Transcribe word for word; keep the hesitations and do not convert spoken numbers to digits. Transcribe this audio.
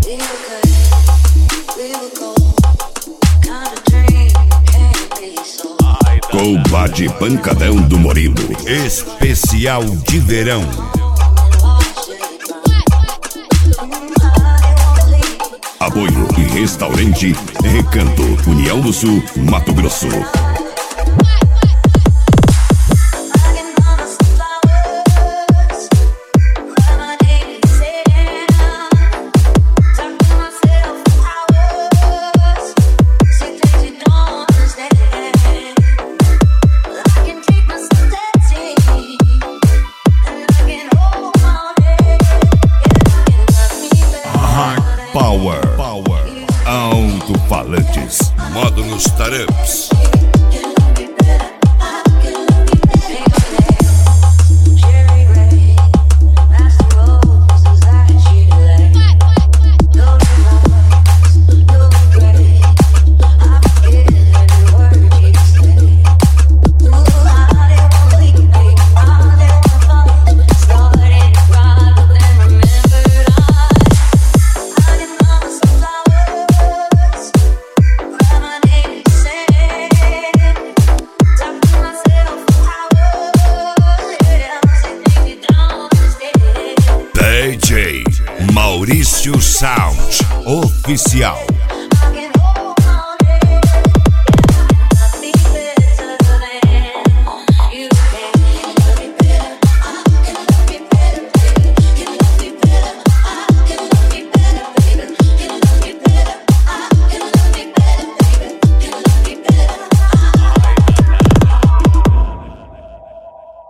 Combate Pancadão do Murilo, especial de verão. Apoio e restaurante Recanto, União do Sul, Mato Grosso. Power, Power, alto-falantes, modo nos taramps. D J Maurício Sound Oficial.